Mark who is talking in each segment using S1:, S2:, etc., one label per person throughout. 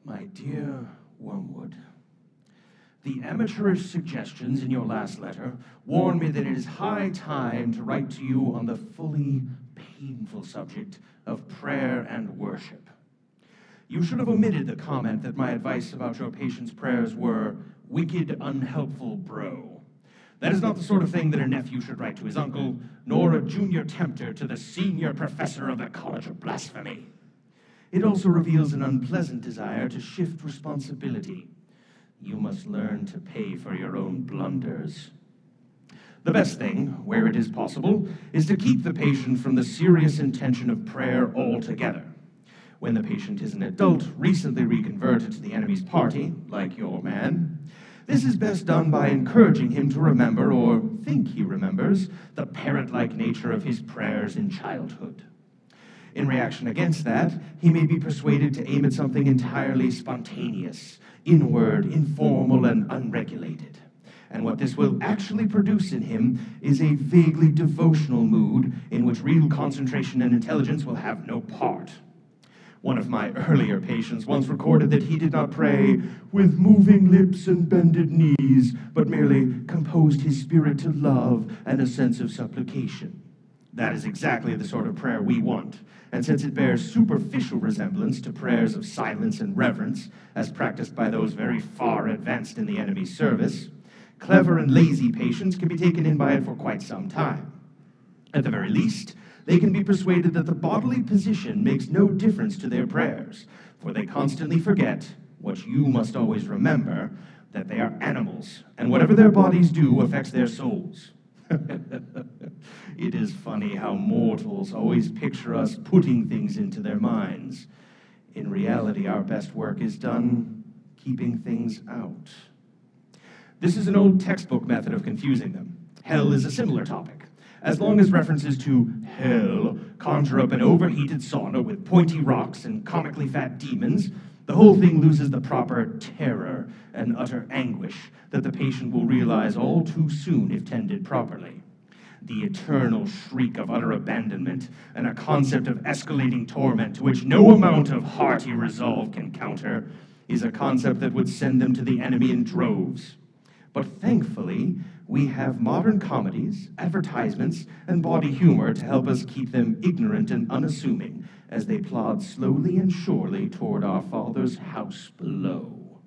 S1: My dear Wormwood, the amateurish suggestions in your last letter warn me that it is high time to write to you on the fully painful subject of prayer and worship. You should have omitted the comment that my advice about your patient's prayers were wicked, unhelpful bro. That is not the sort of thing that a nephew should write to his uncle, nor a junior tempter to the senior professor of the College of Blasphemy. It also reveals an unpleasant desire to shift responsibility. You must learn to pay for your own blunders. The best thing, where it is possible, is to keep the patient from the serious intention of prayer altogether. When the patient is an adult recently reconverted to the enemy's party, like your man, this is best done by encouraging him to remember, or think he remembers, the parrot-like nature of his prayers in childhood. In reaction against that, he may be persuaded to aim at something entirely spontaneous, inward, informal, and unregulated. And what this will actually produce in him is a vaguely devotional mood in which real concentration and intelligence will have no part. One of my earlier patients once recorded that he did not pray with moving lips and bended knees, but merely composed his spirit to love and a sense of supplication. That is exactly the sort of prayer we want. And since it bears superficial resemblance to prayers of silence and reverence, as practiced by those very far advanced in the enemy's service, clever and lazy patients can be taken in by it for quite some time. At the very least, they can be persuaded that the bodily position makes no difference to their prayers, for they constantly forget, what you must always remember, that they are animals, and whatever their bodies do affects their souls. It is funny how mortals always picture us putting things into their minds. In reality, our best work is done keeping things out. This is an old textbook method of confusing them. Hell is a similar topic. As long as references to hell conjure up an overheated sauna with pointy rocks and comically fat demons, the whole thing loses the proper terror and utter anguish that the patient will realize all too soon if tended properly. The eternal shriek of utter abandonment and a concept of escalating torment to which no amount of hearty resolve can counter is a concept that would send them to the enemy in droves. But thankfully, we have modern comedies, advertisements, and bawdy humor to help us keep them ignorant and unassuming as they plod slowly and surely toward our Father's house below.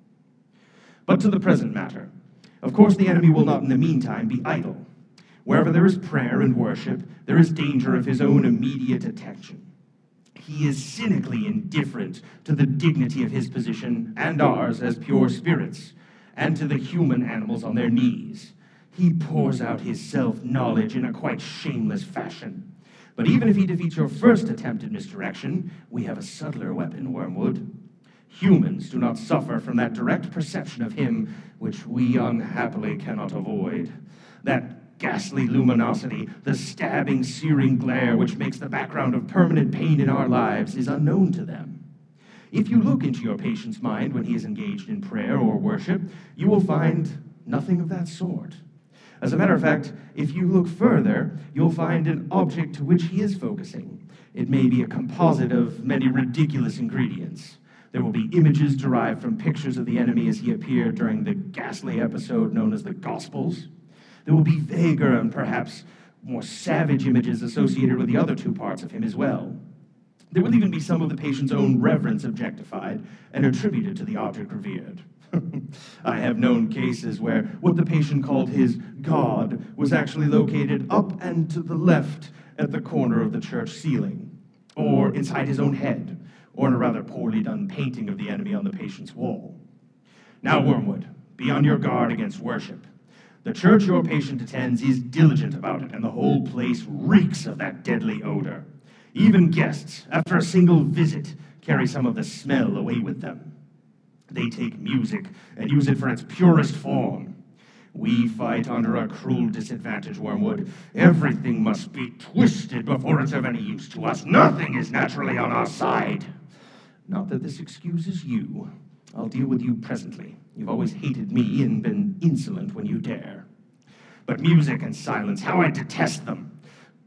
S1: But to the present matter. Of course, the enemy will not in the meantime be idle. Wherever there is prayer and worship, there is danger of his own immediate attention. He is cynically indifferent to the dignity of his position and ours as pure spirits, and to the human animals on their knees. He pours out his self-knowledge in a quite shameless fashion. But even if he defeats your first attempt at misdirection, we have a subtler weapon, Wormwood. Humans do not suffer from that direct perception of him which we unhappily cannot avoid. That ghastly luminosity, the stabbing, searing glare which makes the background of permanent pain in our lives is unknown to them. If you look into your patient's mind when he is engaged in prayer or worship, you will find nothing of that sort. As a matter of fact, if you look further, you'll find an object to which he is focusing. It may be a composite of many ridiculous ingredients. There will be images derived from pictures of the enemy as he appeared during the ghastly episode known as the Gospels. There will be vaguer and perhaps more savage images associated with the other two parts of him as well. There will even be some of the patient's own reverence objectified and attributed to the object revered. I have known cases where what the patient called his God was actually located up and to the left at the corner of the church ceiling, or inside his own head, or in a rather poorly done painting of the enemy on the patient's wall. Now, Wormwood, be on your guard against worship. The church your patient attends is diligent about it, and the whole place reeks of that deadly odor. Even guests, after a single visit, carry some of the smell away with them. They take music and use it for its purest form. We fight under a cruel disadvantage, Wormwood. Everything must be twisted before it's of any use to us. Nothing is naturally on our side. Not that this excuses you. I'll deal with you presently. You've always hated me and been insolent when you dare. But music and silence, how I detest them.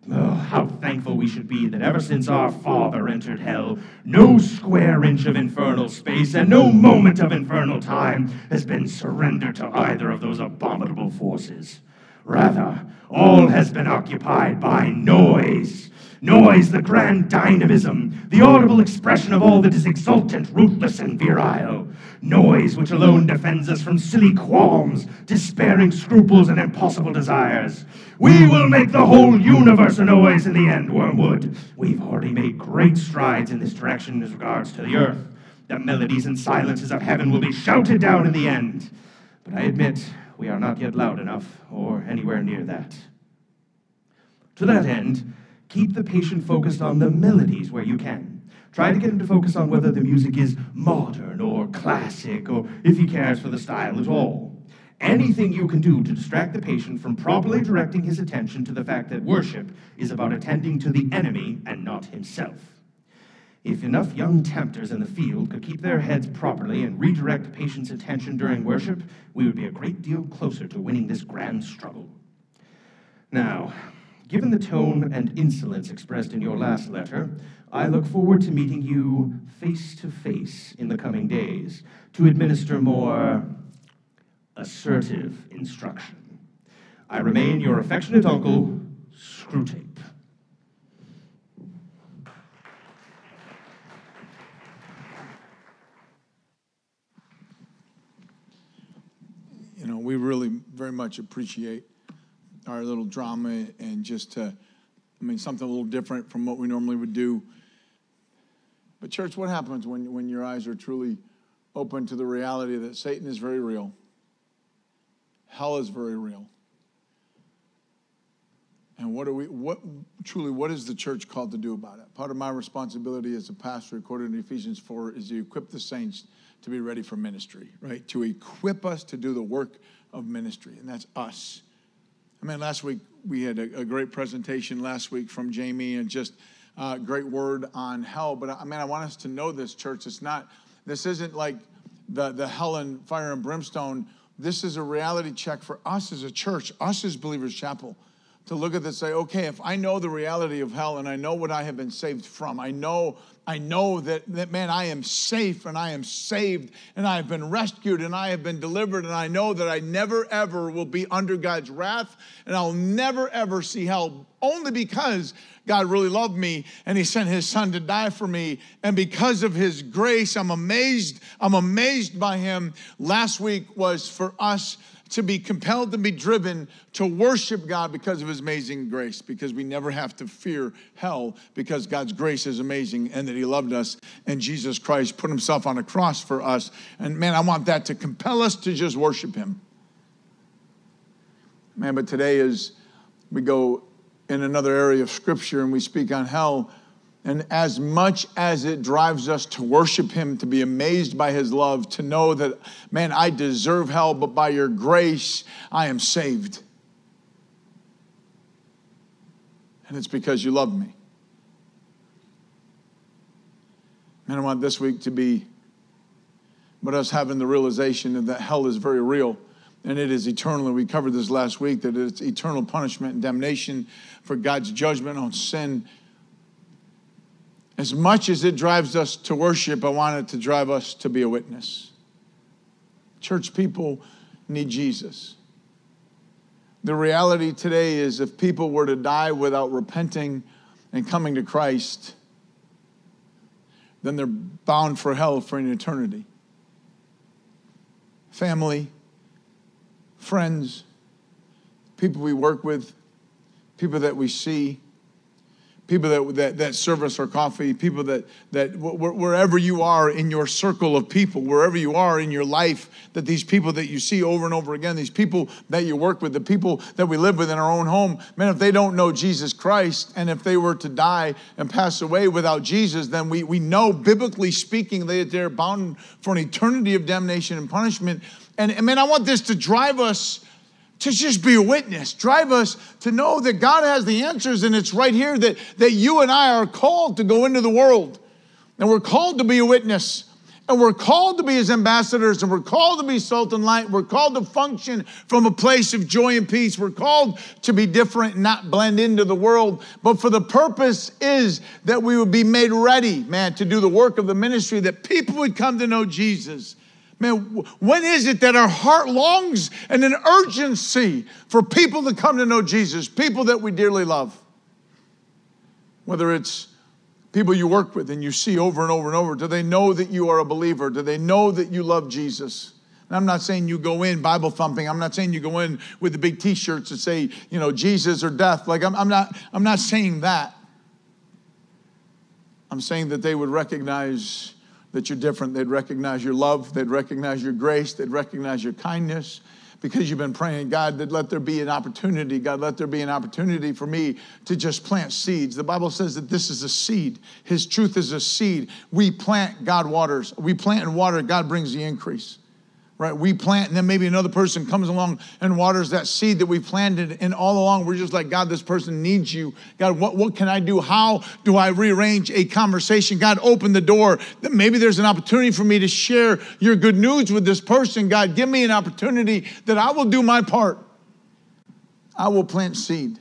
S1: Oh, how thankful we should be that ever since our father entered hell, no square inch of infernal space and no moment of infernal time has been surrendered to either of those abominable forces. Rather, all has been occupied by noise. Noise, the grand dynamism, the audible expression of all that is exultant, rootless, and virile. Noise which alone defends us from silly qualms, despairing scruples, and impossible desires. We will make the whole universe a noise in the end, Wormwood. We've already made great strides in this direction as regards to the earth. The melodies and silences of heaven will be shouted down in the end. But I admit, we are not yet loud enough, or anywhere near that. To that end, keep the patient focused on the melodies where you can. Try to get him to focus on whether the music is modern or classic, or if he cares for the style at all. Anything you can do to distract the patient from properly directing his attention to the fact that worship is about attending to the enemy and not himself. If enough young tempters in the field could keep their heads properly and redirect the patient's attention during worship, we would be a great deal closer to winning this grand struggle. Now, given the tone and insolence expressed in your last letter, I look forward to meeting you face to face in the coming days to administer more assertive instruction. I remain your affectionate uncle, Screwtape.
S2: You know, we really very much appreciate our little drama and just something a little different from what we normally would do. But church, what happens when your eyes are truly open to the reality that Satan is very real? Hell is very real. And what is the church called to do about it? Part of my responsibility as a pastor, according to Ephesians 4, is to equip the saints to be ready for ministry, right? To equip us to do the work of ministry, and that's us. I mean, last week we had a great presentation last week from Jamie, and just a great word on hell. But I mean, I want us to know this, church. This isn't like the hell and fire and brimstone. This is a reality check for us as a church, us as Believers Chapel, to look at this and say, okay, if I know the reality of hell and I know what I have been saved from, I know that man, I am safe and I am saved and I have been rescued and I have been delivered, and I know that I never ever will be under God's wrath and I'll never ever see hell, only because God really loved me and he sent his son to die for me. And because of his grace, I'm amazed by him. Last week was for us to be compelled to be driven to worship God because of his amazing grace, because we never have to fear hell, because God's grace is amazing and that he loved us and Jesus Christ put himself on a cross for us. And man, I want that to compel us to just worship him. Man, but today as we go in another area of scripture and we speak on hell, and as much as it drives us to worship him, to be amazed by his love, to know that, man, I deserve hell, but by your grace, I am saved. And it's because you love me. Man, I want this week to be about us having the realization that hell is very real. And it is eternal. And we covered this last week, that it's eternal punishment and damnation for God's judgment on sin. As much as it drives us to worship, I want it to drive us to be a witness. Church people need Jesus. The reality today is, if people were to die without repenting and coming to Christ, then they're bound for hell for an eternity. Family, friends, people we work with, people that we see, people that serve us our coffee, people that wherever you are in your circle of people, wherever you are in your life, that these people that you see over and over again, these people that you work with, the people that we live with in our own home, man, if they don't know Jesus Christ, and if they were to die and pass away without Jesus, then we know, biblically speaking, that they're bound for an eternity of damnation and punishment. And man, I want this to drive us to just be a witness, drive us to know that God has the answers, and it's right here that you and I are called to go into the world. And we're called to be a witness. And we're called to be his ambassadors, and we're called to be salt and light. We're called to function from a place of joy and peace. We're called to be different and not blend into the world. But for the purpose is that we would be made ready, man, to do the work of the ministry, that people would come to know Jesus. Man, when is it that our heart longs and an urgency for people to come to know Jesus, people that we dearly love? Whether it's people you work with and you see over and over and over, do they know that you are a believer? Do they know that you love Jesus? And I'm not saying you go in Bible thumping. I'm not saying you go in with the big T-shirts that say, you know, Jesus or death. Like I'm not saying that. I'm saying that they would recognize that you're different. They'd recognize your love. They'd recognize your grace. They'd recognize your kindness. Because you've been praying, God, that let there be an opportunity. God, let there be an opportunity for me to just plant seeds. The Bible says that this is a seed. His truth is a seed. We plant, God waters. We plant and water, God brings the increase. Right? We plant, and then maybe another person comes along and waters that seed that we planted, and all along we're just like, God, this person needs you. God, what can I do? How do I rearrange a conversation? God, open the door. Maybe there's an opportunity for me to share your good news with this person. God, give me an opportunity that I will do my part. I will plant seed.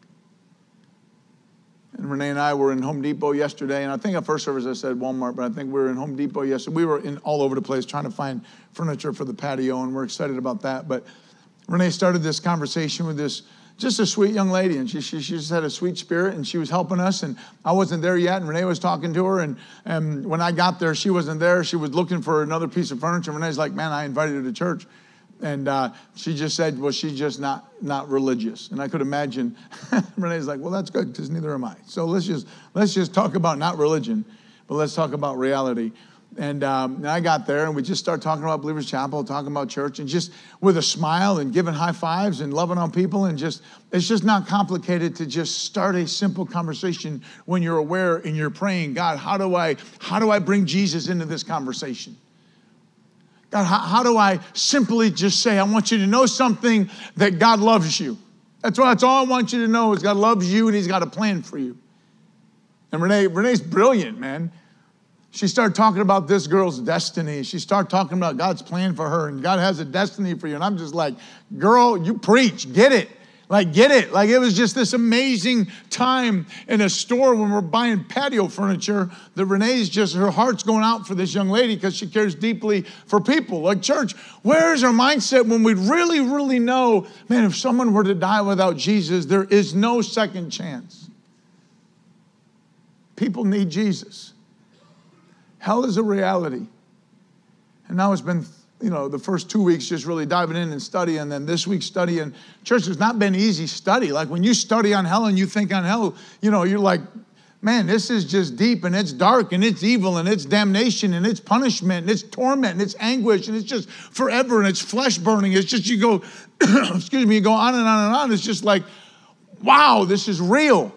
S2: And Renee and I were in Home Depot yesterday, and I think at first service I said Walmart, but I think we were in Home Depot yesterday. We were in all over the place trying to find furniture for the patio, and we're excited about that. But Renee started this conversation with this, just a sweet young lady, and she just had a sweet spirit, and she was helping us, and I wasn't there yet, and Renee was talking to her, and when I got there, she wasn't there. She was looking for another piece of furniture. Renee's like, man, I invited her to church. And she just said, well, she's just not religious. And I could imagine Renee's like, well, that's good, because neither am I. So let's just talk about not religion, but let's talk about reality. And I got there, and we just started talking about Believers Chapel, talking about church, and just with a smile and giving high fives and loving on people. And just, it's just not complicated to just start a simple conversation when you're aware and you're praying, God, how do I bring Jesus into this conversation? God, how do I simply just say, I want you to know something, that God loves you. That's all I want you to know is God loves you and he's got a plan for you. And Renee's brilliant, man. She started talking about this girl's destiny. She started talking about God's plan for her, and God has a destiny for you. And I'm just like, girl, you preach, get it. Like, get it. Like, it was just this amazing time in a store when we're buying patio furniture that Renee's just, her heart's going out for this young lady because she cares deeply for people. Like, church, where's our mindset when we really, really know, man, if someone were to die without Jesus, there is no second chance. People need Jesus. Hell is a reality. And now it's been, the first 2 weeks just really diving in and studying, and then this week studying. Church, has not been easy study. Like when you study on hell and you think on hell, you're like, man, this is just deep, and it's dark, and it's evil, and it's damnation, and it's punishment, and it's torment, and it's anguish, and it's just forever, and it's flesh burning. It's just, you go, you go on and on and on. It's just like, wow, this is real.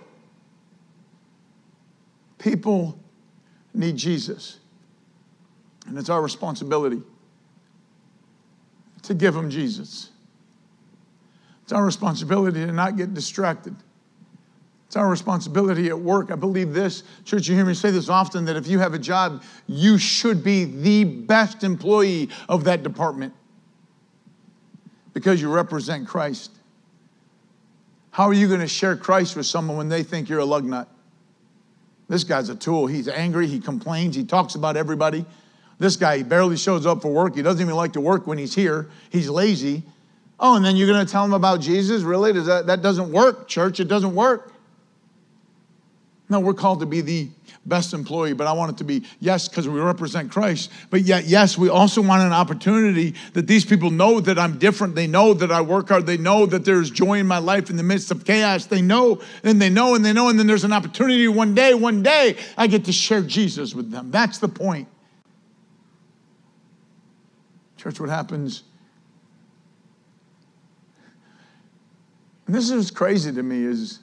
S2: People need Jesus. And it's our responsibility to give them Jesus. It's our responsibility to not get distracted. It's our responsibility at work. I believe this, church, you hear me say this often, that if you have a job, you should be the best employee of that department because you represent Christ. How are you going to share Christ with someone when they think you're a lug nut? This guy's a tool. He's angry. He complains. He talks about everybody. This guy, he barely shows up for work. He doesn't even like to work when he's here. He's lazy. Oh, and then you're going to tell him about Jesus? Really? That doesn't work, church. It doesn't work. No, we're called to be the best employee, but I want it to be, yes, because we represent Christ. But yet, yes, we also want an opportunity that these people know that I'm different. They know that I work hard. They know that there's joy in my life in the midst of chaos. They know, and they know, and they know, and then there's an opportunity one day, I get to share Jesus with them. That's the point. Church, what happens, and this is crazy to me, is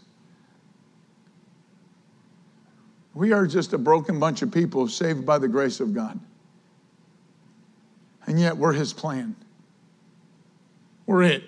S2: we are just a broken bunch of people saved by the grace of God. And yet we're his plan. We're it.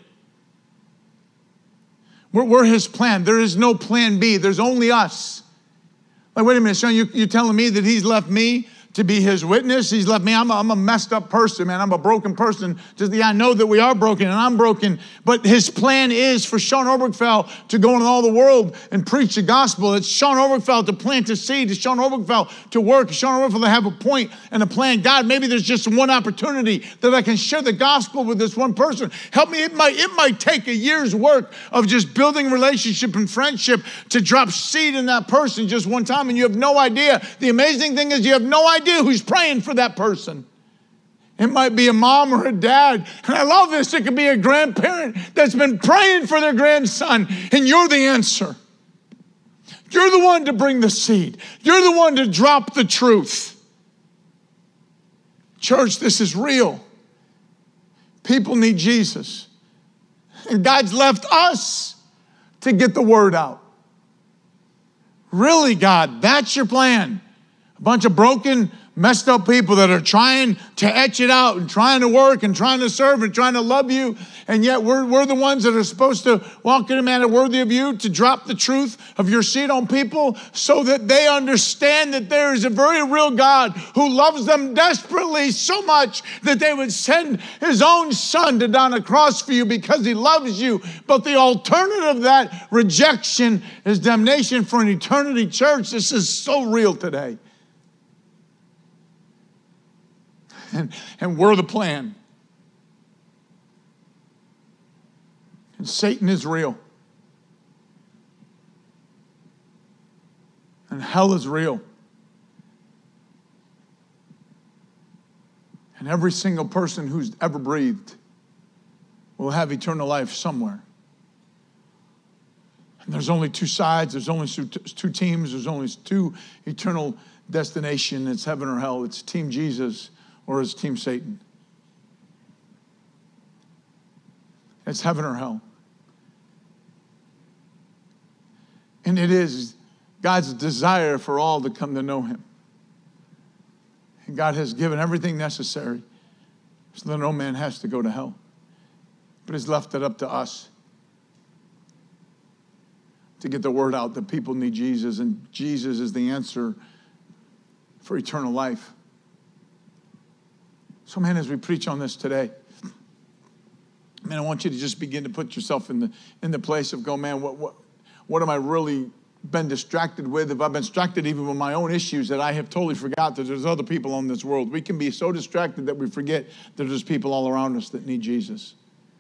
S2: We're his plan. There is no plan B. There's only us. Like, wait a minute, Sean, you're telling me that he's left me to be his witness. He's left me. I'm a messed up person, man. I'm a broken person. I know that we are broken and I'm broken. But his plan is for Sean Obergefell to go into all the world and preach the gospel. It's Sean Obergefell to plant a seed. It's Sean Obergefell to work. It's Sean Obergefell to have a point and a plan. God, maybe there's just one opportunity that I can share the gospel with this one person. Help me. It might take a year's work of just building relationship and friendship to drop seed in that person just one time, and you have no idea. The amazing thing is you have no idea who's praying for that person. It might be a mom or a dad. And I love this. It could be a grandparent that's been praying for their grandson, and you're the answer. You're the one to bring the seed. You're the one to drop the truth. Church, this is real. People need Jesus. And God's left us to get the word out. Really, God, that's your plan. A bunch of broken, messed up people that are trying to etch it out and trying to work and trying to serve and trying to love you. And yet we're the ones that are supposed to walk in a manner worthy of you, to drop the truth of your seed on people so that they understand that there is a very real God who loves them desperately so much that they would send his own son to die on a cross for you because he loves you. But the alternative of that rejection is damnation for an eternity. Church, this is so real today. And we're the plan. And Satan is real. And hell is real. And every single person who's ever breathed will have eternal life somewhere. And there's only two sides. There's only two teams. There's only two eternal destinations. It's heaven or hell. It's Team Jesus or it's Team Satan. It's heaven or hell. And it is God's desire for all to come to know him. And God has given everything necessary so that no man has to go to hell. But he's left it up to us to get the word out that people need Jesus, and Jesus is the answer for eternal life. So, man, as we preach on this today, man, I want you to just begin to put yourself in the place of go, man, what am I really been distracted with? Have I been distracted even with my own issues that I have totally forgot that there's other people in this world? We can be so distracted that we forget that there's people all around us that need Jesus.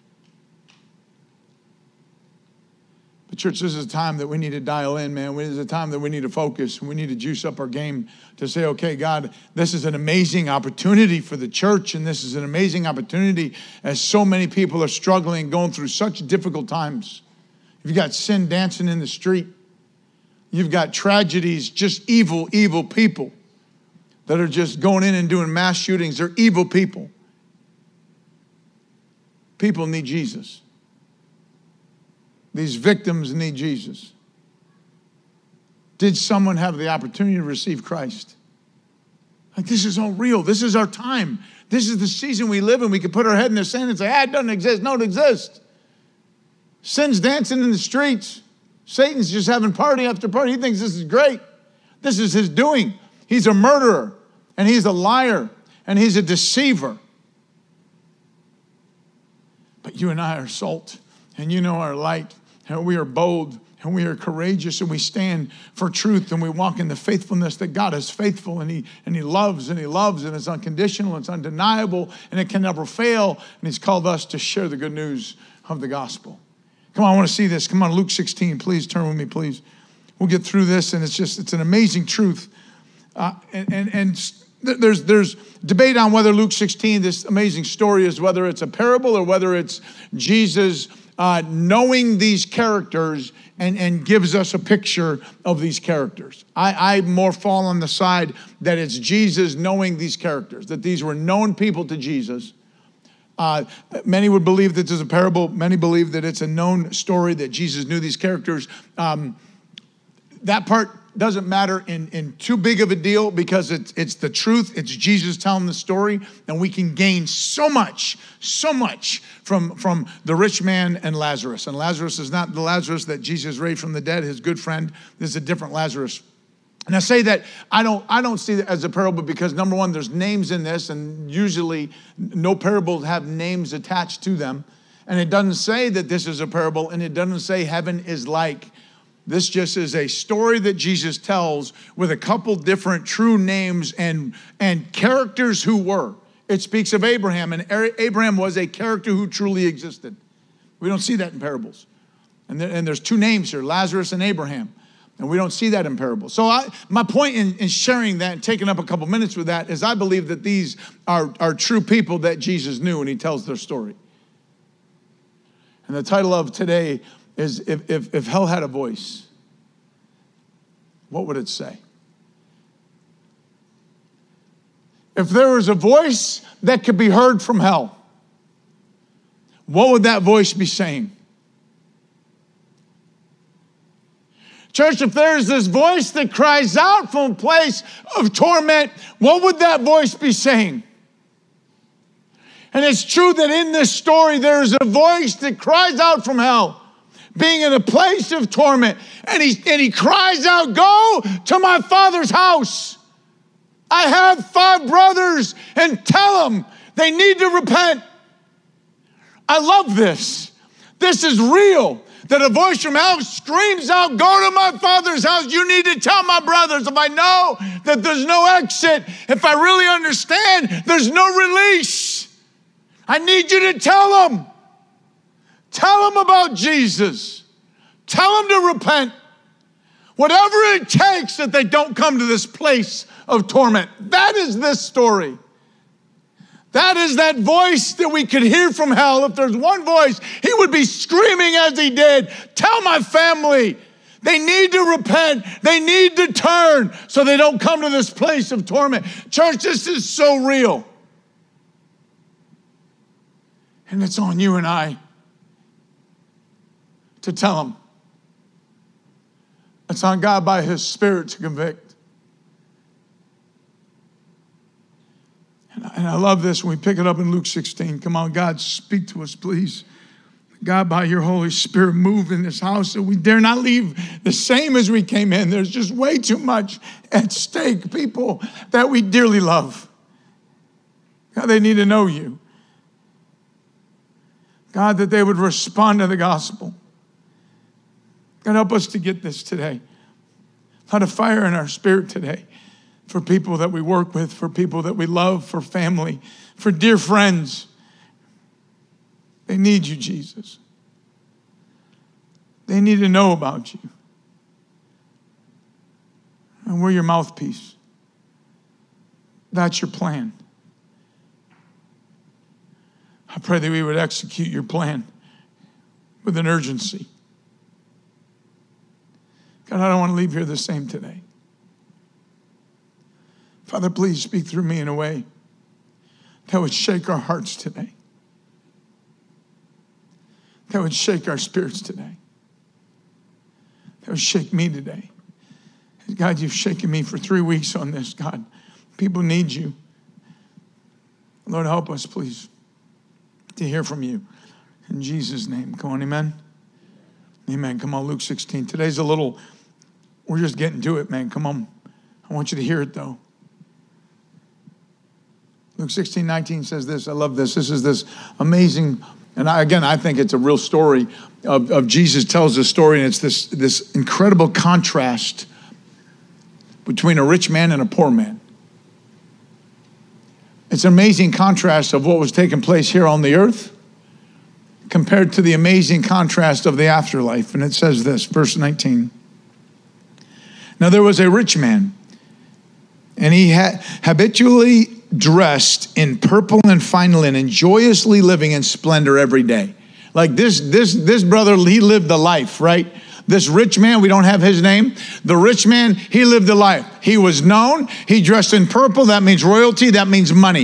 S2: But church, this is a time that we need to dial in, man. This is a time that we need to focus. We need to juice up our game to say, okay, God, this is an amazing opportunity for the church, and this is an amazing opportunity as so many people are struggling, going through such difficult times. You've got sin dancing in the street. You've got tragedies, just evil, evil people that are just going in and doing mass shootings. They're evil people. People need Jesus. These victims need Jesus. Did someone have the opportunity to receive Christ? Like, this is all real. This is our time. This is the season we live in. We can put our head in the sand and say, it doesn't exist. No, it exists. Sin's dancing in the streets. Satan's just having party after party. He thinks this is great. This is his doing. He's a murderer, and he's a liar, and he's a deceiver. But you and I are salt, and you know our light, and we are bold, and we are courageous, and we stand for truth, and we walk in the faithfulness that God is faithful, and he loves, and it's unconditional, it's undeniable, and it can never fail, and he's called us to share the good news of the gospel. Come on, I want to see this. Come on, Luke 16, please turn with me, please. We'll get through this, and it's an amazing truth. There's debate on whether Luke 16, this amazing story, is whether it's a parable or whether it's Jesus knowing these characters and gives us a picture of these characters. I more fall on the side that it's Jesus knowing these characters, that these were known people to Jesus. Many would believe that there's a parable. Many believe that it's a known story, that Jesus knew these characters. That part doesn't matter in too big of a deal because it's the truth. It's Jesus telling the story, and we can gain so much from the rich man and Lazarus. And Lazarus is not the Lazarus that Jesus raised from the dead, his good friend. This is a different Lazarus. And I say that I don't see that as a parable because, number one, there's names in this, and usually no parables have names attached to them. And it doesn't say that this is a parable, and it doesn't say heaven is like. This just is a story that Jesus tells with a couple different true names and characters who were. It speaks of Abraham, and Abraham was a character who truly existed. We don't see that in parables. And there's two names here, Lazarus and Abraham. And we don't see that in parables. So my point in sharing that and taking up a couple minutes with that is I believe that these are true people that Jesus knew when he tells their story. And the title of today is if hell had a voice, what would it say? If there was a voice that could be heard from hell, what would that voice be saying? Church, if there's this voice that cries out from a place of torment, what would that voice be saying? And it's true that in this story, there's a voice that cries out from hell, being in a place of torment. And he cries out, go to my Father's house. I have 5 brothers, and tell them they need to repent. I love this. This is real. That a voice from hell screams out, go to my Father's house. You need to tell my brothers. If I know that there's no exit, if I really understand there's no release, I need you to tell them. Tell them about Jesus. Tell them to repent. Whatever it takes that they don't come to this place of torment. That is this story. That is that voice that we could hear from hell. If there's one voice, he would be screaming as he did, tell my family, they need to repent. They need to turn so they don't come to this place of torment. Church, this is so real. And it's on you and I to tell them. It's on God by his Spirit to convict. And I love this when we pick it up in Luke 16. Come on, God, speak to us, please. God, by your Holy Spirit, move in this house that we dare not leave the same as we came in. There's just way too much at stake, people that we dearly love. God, they need to know you. God, that they would respond to the gospel. God, help us to get this today. Light a fire in our spirit today. For people that we work with, for people that we love, for family, for dear friends. They need you, Jesus. They need to know about you. And we're your mouthpiece. That's your plan. I pray that we would execute your plan with an urgency. God, I don't want to leave here the same today. Father, please speak through me in a way that would shake our hearts today. That would shake our spirits today. That would shake me today. God, you've shaken me for 3 weeks on this, God. People need you. Lord, help us, please, to hear from you. In Jesus' name. Come on, amen? Amen. Come on, Luke 16. Today's a little, we're just getting to it, man. Come on. I want you to hear it, though. Luke 16:19 says this. I love this. This is this amazing, and I think it's a real story of Jesus tells this story, and it's this incredible contrast between a rich man and a poor man. It's an amazing contrast of what was taking place here on the earth compared to the amazing contrast of the afterlife. And it says this, verse 19. Now there was a rich man, and he had habitually dressed in purple and fine linen, joyously living in splendor every day. Like this brother, he lived the life, right? This rich man, we don't have his name. The rich man, he lived a life. He was known. He dressed in purple. That means royalty. That means money,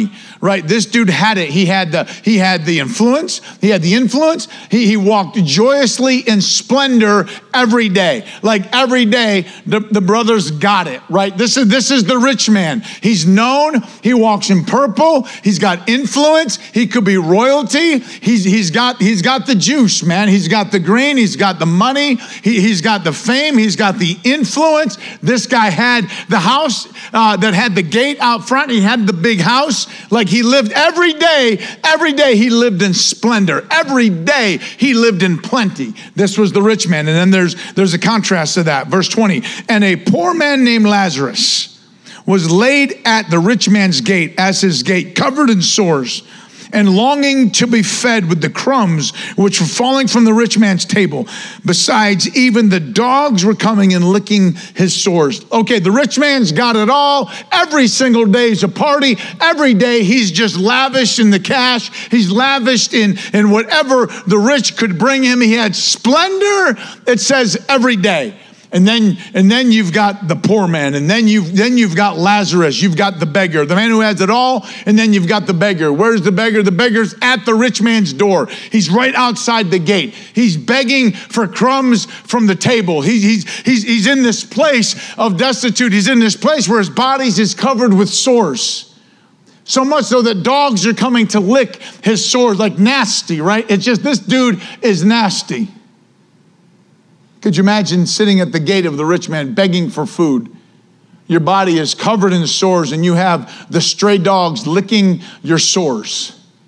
S2: right? This dude had it. He had the influence. He walked joyously in splendor every day. Like every day, the brothers got it, right? This is the rich man. He's known. He walks in purple. He's got influence. He could be royalty. He's got the juice, man. He's got the green. He's got the money. He's got the fame. He's got the influence. This guy had the house that had the gate out front. He had the big house. Like he lived every day he lived in splendor. Every day he lived in plenty. This was the rich man. And then there's a contrast to that. Verse 20, and a poor man named Lazarus was laid at the rich man's gate, as his gate, covered in sores, and longing to be fed with the crumbs which were falling from the rich man's table. Besides, even the dogs were coming and licking his sores. Okay, the rich man's got it all. Every single day is a party. Every day he's just lavished in the cash. He's lavished in whatever the rich could bring him. He had splendor, it says, every day. And then you've got the poor man, and then you've got Lazarus, you've got the beggar, the man who has it all, and then you've got the beggar. Where's the beggar? The beggar's at the rich man's door. He's right outside the gate. He's begging for crumbs from the table. He's in this place of destitute. He's in this place where his body is covered with sores. So much so that dogs are coming to lick his sores, like nasty, right? It's just, this dude is nasty. Could you imagine sitting at the gate of the rich man begging for food? Your body is covered in sores and you have the stray dogs licking your sores.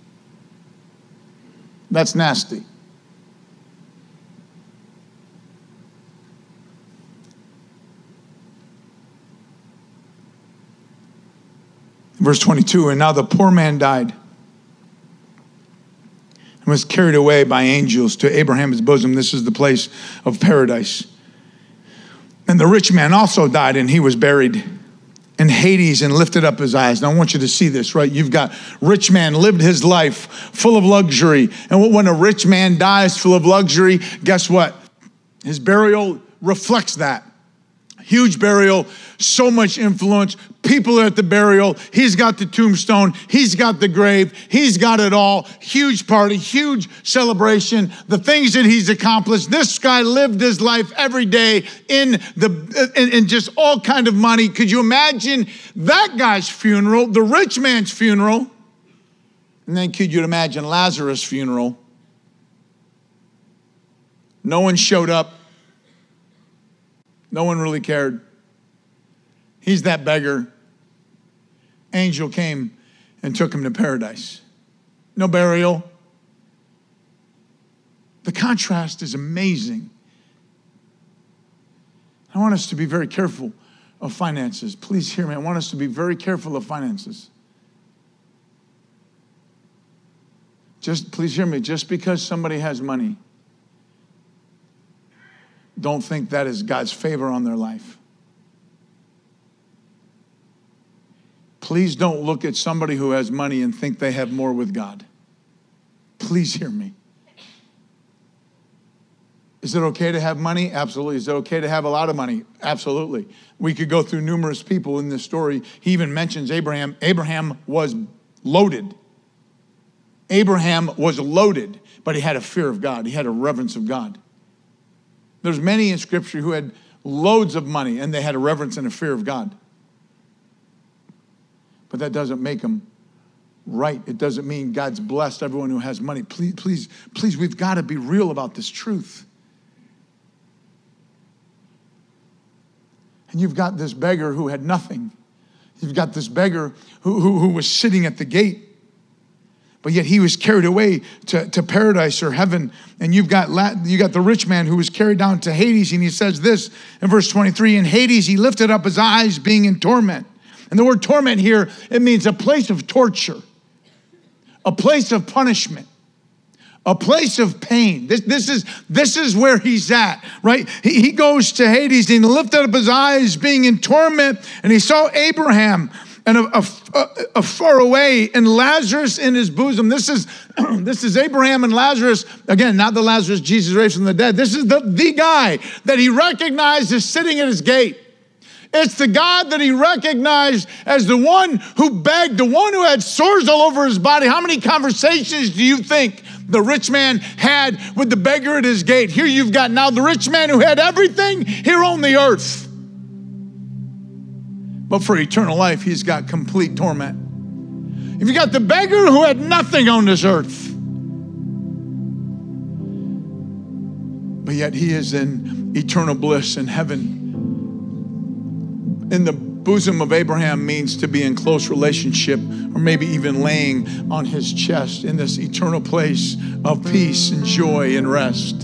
S2: That's nasty. Verse 22, and now the poor man died and was carried away by angels to Abraham's bosom. This is the place of paradise. And the rich man also died, and he was buried in Hades and lifted up his eyes. Now I want you to see this, right? You've got rich man lived his life full of luxury. And when a rich man dies full of luxury, guess what? His burial reflects that. Huge burial, so much influence. People are at the burial. He's got the tombstone. He's got the grave. He's got it all. Huge party, huge celebration. The things that he's accomplished. This guy lived his life every day in just all kind of money. Could you imagine that guy's funeral, the rich man's funeral? And then could you imagine Lazarus' funeral? No one showed up. No one really cared. He's that beggar. Angel came and took him to paradise. No burial. The contrast is amazing. I want us to be very careful of finances. Please hear me. I want us to be very careful of finances. Please hear me. Just because somebody has money, don't think that is God's favor on their life. Please don't look at somebody who has money and think they have more with God. Please hear me. Is it okay to have money? Absolutely. Is it okay to have a lot of money? Absolutely. We could go through numerous people in this story. He even mentions Abraham. Abraham was loaded. Abraham was loaded, but he had a fear of God. He had a reverence of God. There's many in Scripture who had loads of money and they had a reverence and a fear of God. But that doesn't make them right. It doesn't mean God's blessed everyone who has money. Please, we've got to be real about this truth. And you've got this beggar who had nothing. You've got this beggar who was sitting at the gate. But yet he was carried away to paradise or heaven. And you got the rich man who was carried down to Hades. And he says this in verse 23, in Hades he lifted up his eyes being in torment. And the word torment here, it means a place of torture, a place of punishment, a place of pain. This is where he's at, right? He goes to Hades and he lifted up his eyes being in torment. And he saw Abraham and far away, and Lazarus in his bosom. This is Abraham and Lazarus. Again, not the Lazarus Jesus raised from the dead. This is the guy that he recognized as sitting at his gate. It's the God that he recognized as the one who begged, the one who had sores all over his body. How many conversations do you think the rich man had with the beggar at his gate? Here you've got now the rich man who had everything here on the earth. But for eternal life, he's got complete torment. If you got the beggar who had nothing on this earth, but yet he is in eternal bliss in heaven. In the bosom of Abraham means to be in close relationship, or maybe even laying on his chest in this eternal place of peace and joy and rest.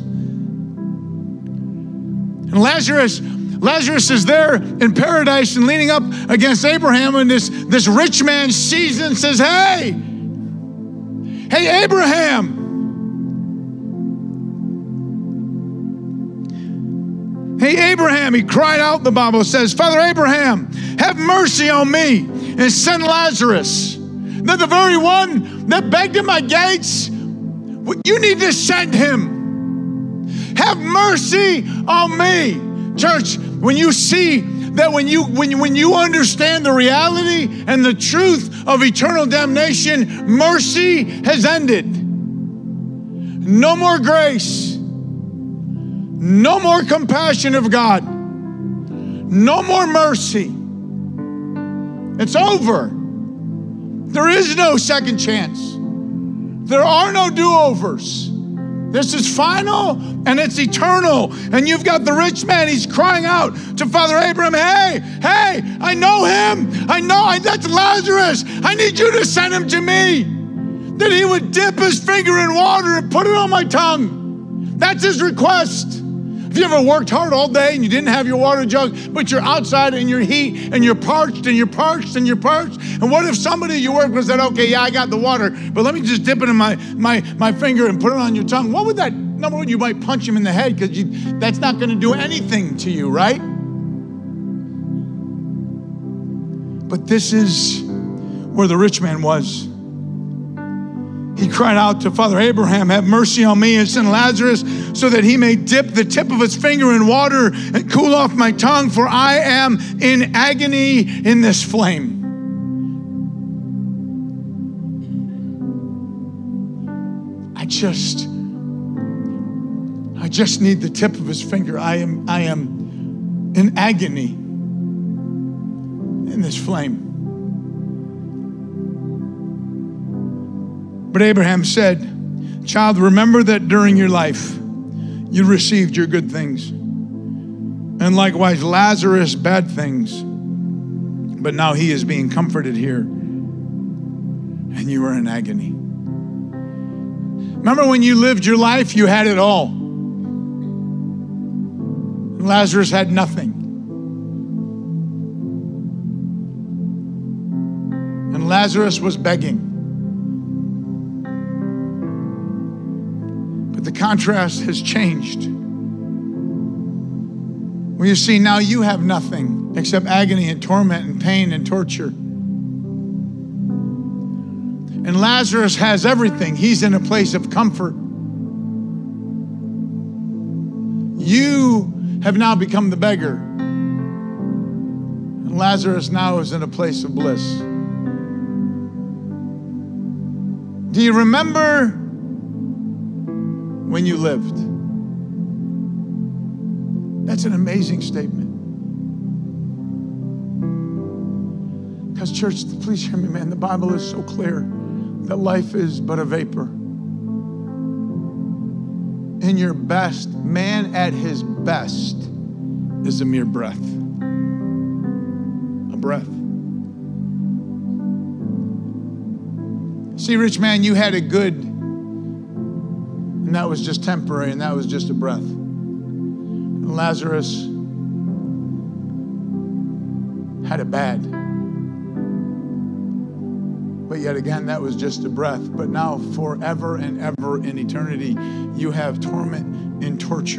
S2: And Lazarus is there in paradise and leaning up against Abraham, and this rich man sees it and says, hey, Abraham. Hey, Abraham, he cried out, the Bible says, Father Abraham, have mercy on me and send Lazarus. That the very one that begged at my gates, you need to send him. Have mercy on me. Church, when you see that, when you understand the reality and the truth of eternal damnation, mercy has ended. No more grace. No more compassion of God. No more mercy. It's over. There is no second chance. There are no do-overs. This is final and it's eternal. And you've got the rich man. He's crying out to Father Abraham, hey, I know him. That's Lazarus. I need you to send him to me. That he would dip his finger in water and put it on my tongue. That's his request. Have you ever worked hard all day and you didn't have your water jug, but you're outside in your heat and you're parched and you're parched and you're parched? And what if somebody you work with said, okay, yeah, I got the water, but let me just dip it in my finger and put it on your tongue? What would that, number one, you might punch him in the head because that's not going to do anything to you, right? But this is where the rich man was. He cried out to Father Abraham, have mercy on me and send Lazarus so that he may dip the tip of his finger in water and cool off my tongue, for I am in agony in this flame. I just need the tip of his finger. I am in agony in this flame. But Abraham said, child, remember that during your life, you received your good things. And likewise, Lazarus, bad things. But now he is being comforted here. And you are in agony. Remember when you lived your life, you had it all. Lazarus had nothing. And Lazarus was begging. The contrast has changed. Well, you see, now you have nothing except agony and torment and pain and torture. And Lazarus has everything. He's in a place of comfort. You have now become the beggar. And Lazarus now is in a place of bliss. Do you remember when you lived? That's an amazing statement. Because church, please hear me, man. The Bible is so clear that life is but a vapor. In your best, man at his best is a mere breath. A breath. See, rich man, you had it good. And that was just temporary, and that was just a breath. And Lazarus had it bad. But yet again, that was just a breath. But now, forever and ever in eternity, you have torment and torture.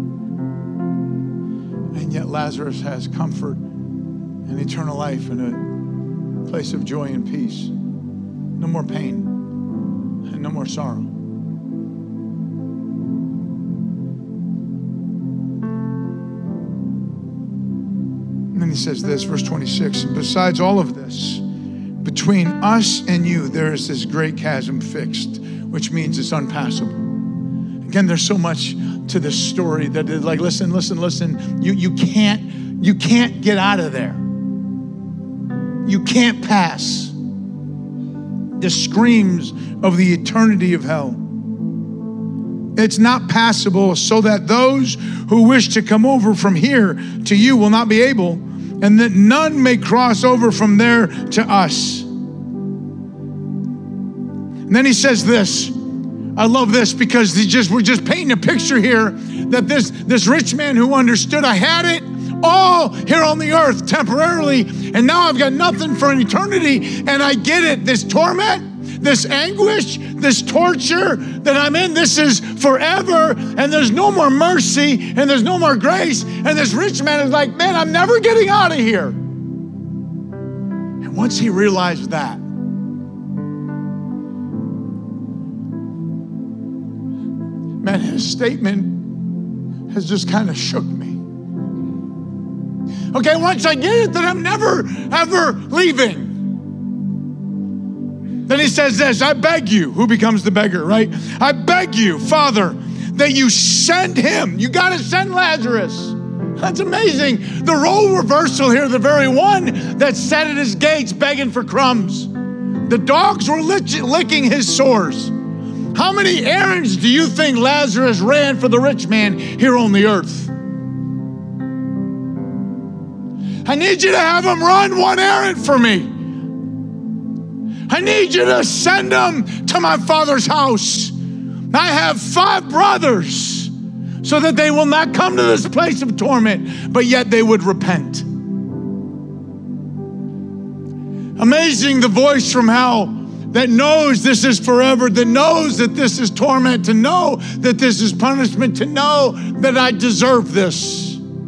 S2: And yet Lazarus has comfort and eternal life and a place of joy and peace. No more pain and no more sorrow. And then then he says this, verse 26, and besides all of this, between us and you, there is this great chasm fixed, which means it's unpassable. Again, there's so much to this story that is like, listen. You can't get out of there. You can't pass. The screams of the eternity of hell. It's not passable, so that those who wish to come over from here to you will not be able, and that none may cross over from there to us. And then he says this. I love this because we're just painting a picture here that this rich man who understood, I had it all here on the earth temporarily, and now I've got nothing for an eternity, and I get it. This torment, this anguish, this torture that I'm in, this is forever, and there's no more mercy, and there's no more grace. And this rich man is like, man, I'm never getting out of here. And once he realized that, man, his statement has just kind of shook me. Okay, once I get it, then I'm never, ever leaving. Then he says this, I beg you, who becomes the beggar, right? I beg you, Father, that you send him. You got to send Lazarus. That's amazing. The role reversal here, the very one that sat at his gates begging for crumbs. The dogs were licking his sores. How many errands do you think Lazarus ran for the rich man here on the earth? I need you to have him run one errand for me. I need you to send him to my Father's house. I have 5 brothers, so that they will not come to this place of torment, but yet they would repent. Amazing, the voice from hell that knows this is forever, that knows that this is torment, to know that this is punishment, to know that I deserve this.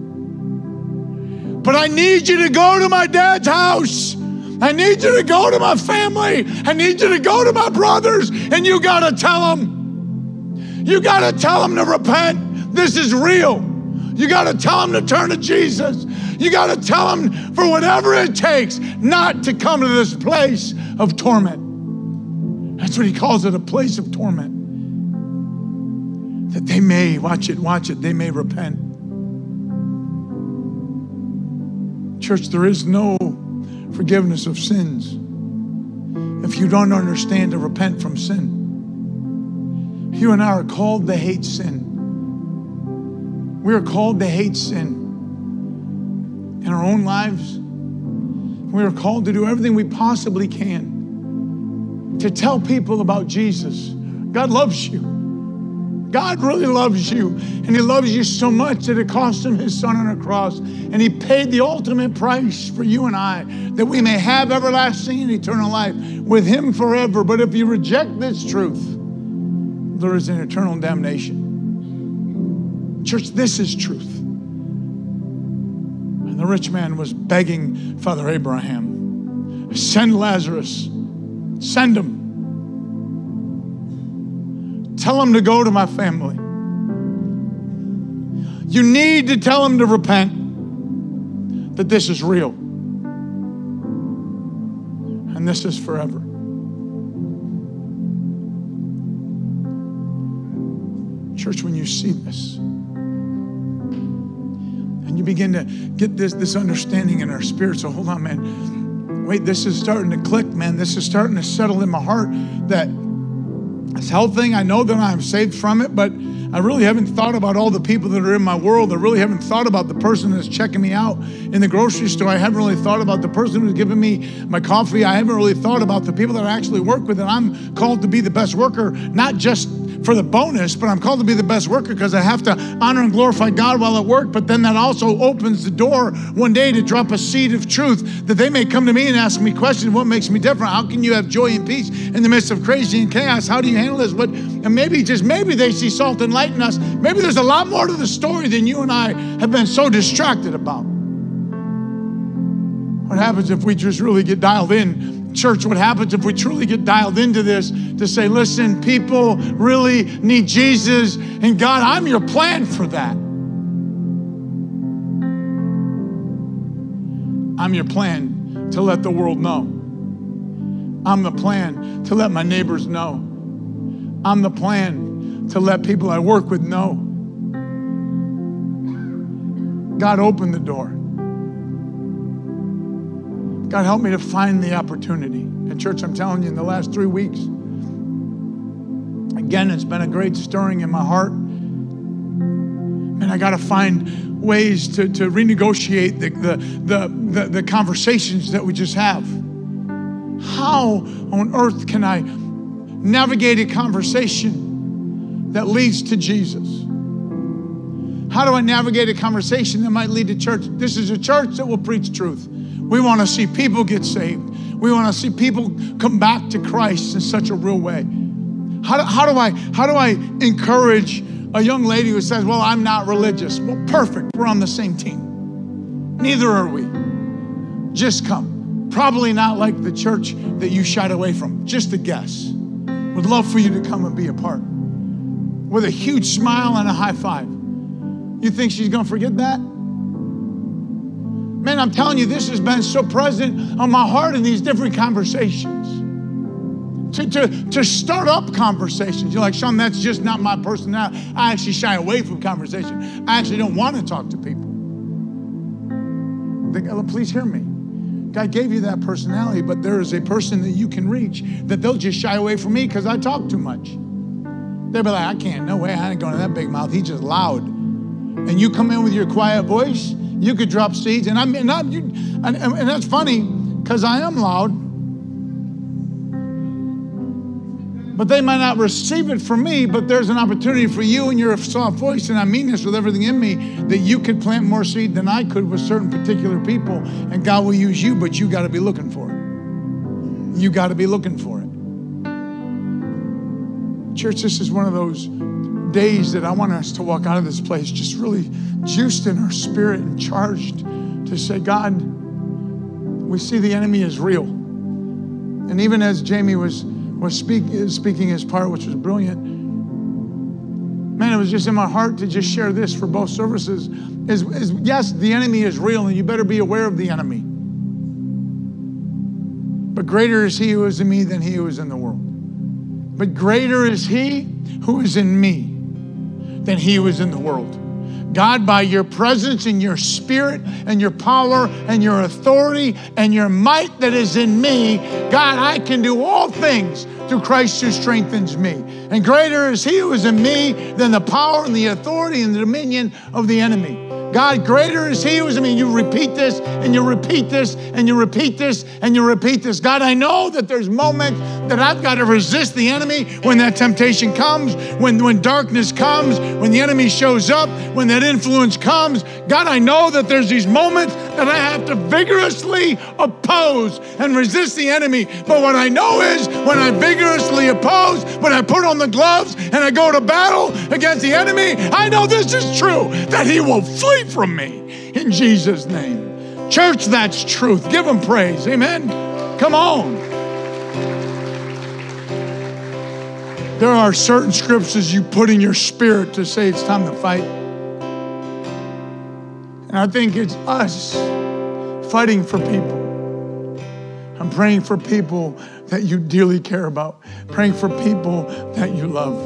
S2: But I need you to go to my dad's house. I need you to go to my family. I need you to go to my brothers, and you got to tell them. You got to tell them to repent. This is real. You got to tell them to turn to Jesus. You got to tell them for whatever it takes not to come to this place of torment. That's what he calls it, a place of torment. That they may, watch it, they may repent. Church, there is no forgiveness of sins if you don't understand to repent from sin. You and I are called to hate sin. We are called to hate sin in our own lives. We are called to do everything we possibly can to tell people about Jesus. God loves you. God really loves you, and he loves you so much that it cost him his son on a cross, and he paid the ultimate price for you and I, that we may have everlasting and eternal life with him forever. But if you reject this truth, there is an eternal damnation. Church, this is truth. And the rich man was begging Father Abraham, send Lazarus, send him. Tell them to go to my family. You need to tell them to repent, that this is real. And this is forever. Church, when you see this, and you begin to get this understanding in our spirit, so hold on, man. Wait, this is starting to click, man. This is starting to settle in my heart that this health thing, I know that I'm saved from it, but I really haven't thought about all the people that are in my world. I really haven't thought about the person that's checking me out in the grocery store. I haven't really thought about the person who's giving me my coffee. I haven't really thought about the people that I actually work with. And I'm called to be the best worker, not just for the bonus, but I'm called to be the best worker because I have to honor and glorify God while at work. But then that also opens the door one day to drop a seed of truth that they may come to me and ask me questions. What makes me different? How can you have joy and peace in the midst of crazy and chaos? How do you handle this? And maybe they see salt and light in us. Maybe there's a lot more to the story than you and I have been so distracted about. What happens if we just really get dialed in? Church, what happens if we truly get dialed into this to say, listen, people really need Jesus, and God, I'm your plan for that. I'm your plan to let the world know. I'm the plan to let my neighbors know. I'm the plan to let people I work with know. God, open the door. God, help me to find the opportunity. And church, I'm telling you, in the last 3 weeks, again, it's been a great stirring in my heart. And I got to find ways to renegotiate the conversations that we just have. How on earth can I navigate a conversation that leads to Jesus? How do I navigate a conversation that might lead to church? This is a church that will preach truth. We want to see people get saved. We want to see people come back to Christ in such a real way. How do I encourage a young lady who says, well, I'm not religious? Well, perfect. We're on the same team. Neither are we. Just come. Probably not like the church that you shied away from. Just a guess. Would love for you to come and be a part. With a huge smile and a high five. You think she's going to forget that? Man, I'm telling you, this has been so present on my heart in these different conversations. To start up conversations. You're like, Sean, that's just not my personality. I actually shy away from conversation. I actually don't want to talk to people. Please hear me. God gave you that personality, but there is a person that you can reach that they'll just shy away from me because I talk too much. They'll be like, I can't, no way, I ain't going to that big mouth. He's just loud. And you come in with your quiet voice, you could drop seeds. And that's funny because I am loud. But they might not receive it from me, but there's an opportunity for you and your soft voice, and I mean this with everything in me, that you could plant more seed than I could with certain particular people, and God will use you, but you got to be looking for it. You got to be looking for it. Church, this is one of those days that I want us to walk out of this place just really juiced in our spirit and charged to say, God, we see the enemy is real. And even as Jamie was speaking his part, which was brilliant. Man, it was just in my heart to just share this for both services. Yes, the enemy is real, and you better be aware of the enemy. But greater is he who is in me than he who is in the world. But greater is he who is in me than he who is in the world. God, by your presence and your spirit and your power and your authority and your might that is in me, God, I can do all things through Christ who strengthens me. And greater is he who is in me than the power and the authority and the dominion of the enemy. God, greater is he who is in me. You repeat this and you repeat this and you repeat this and you repeat this. God, I know that there's moments that I've got to resist the enemy when that temptation comes, when darkness comes, when the enemy shows up, when that influence comes. God, I know that there's these moments that I have to vigorously oppose and resist the enemy. But what I know is when I vigorously oppose, when I put on the gloves and I go to battle against the enemy, I know this is true, that he will flee from me in Jesus' name. Church, that's truth. Give him praise. Amen. Come on. There are certain scriptures you put in your spirit to say it's time to fight. And I think it's us fighting for people. I'm praying for people that you dearly care about. Praying for people that you love.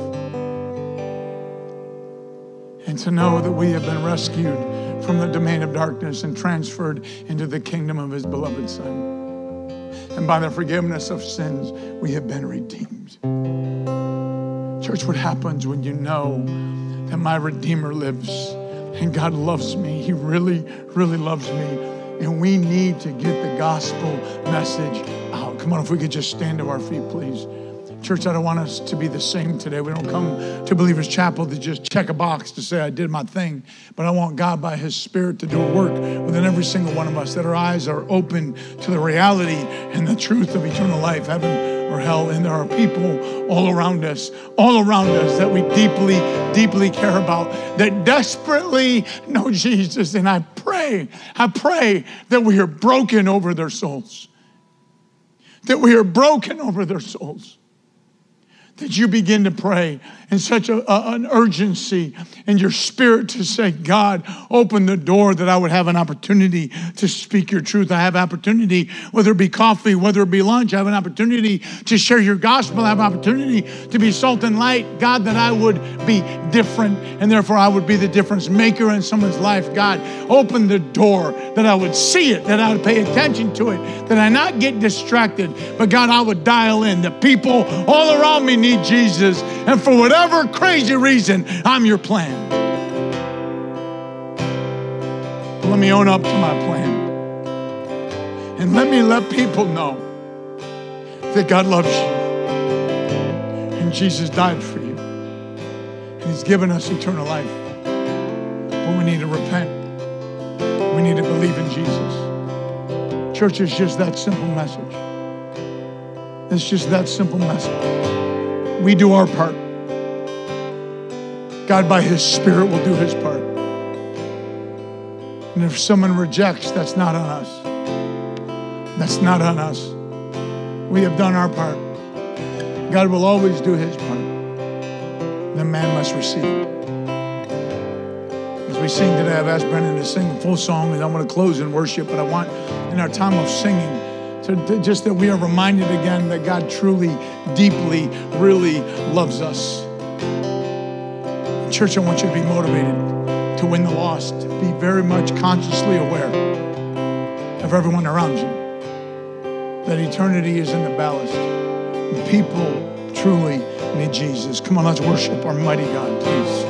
S2: And to know that we have been rescued from the domain of darkness and transferred into the kingdom of his beloved Son. And by the forgiveness of sins, we have been redeemed. Church, what happens when you know that my Redeemer lives and God loves me? He really, really loves me. And we need to get the gospel message out. Come on, if we could just stand to our feet, please. Church, I don't want us to be the same today. We don't come to Believers Chapel to just check a box to say I did my thing. But I want God by his Spirit to do a work within every single one of us, that our eyes are open to the reality and the truth of eternal life, heaven or hell. And there are people all around us that we deeply, deeply care about, that desperately know Jesus. And I pray that we are broken over their souls. That we are broken over their souls. that you begin to pray in such an urgency in your spirit to say, God, open the door that I would have an opportunity to speak your truth. I have opportunity, whether it be coffee, whether it be lunch, I have an opportunity to share your gospel. I have an opportunity to be salt and light. God, that I would be different, and therefore I would be the difference maker in someone's life. God, open the door that I would see it, that I would pay attention to it, that I not get distracted, but God, I would dial in. The people all around me need Jesus, and for whatever crazy reason, I'm your plan. Let me own up to my plan. And let me let people know that God loves you. And Jesus died for you. And He's given us eternal life. But we need to repent. We need to believe in Jesus. Church, is just that simple message. It's just that simple message. We do our part. God, by His Spirit, will do His part. And if someone rejects, that's not on us. That's not on us. We have done our part. God will always do His part. The man must receive it. As we sing today, I've asked Brendan to sing a full song, and I want to close in worship, but I want, in our time of singing, to just that we are reminded again that God truly, deeply, really loves us. Church, I want you to be motivated to win the lost. Be very much consciously aware of everyone around you. That eternity is in the ballast. And people truly need Jesus. Come on, let's worship our mighty God, please.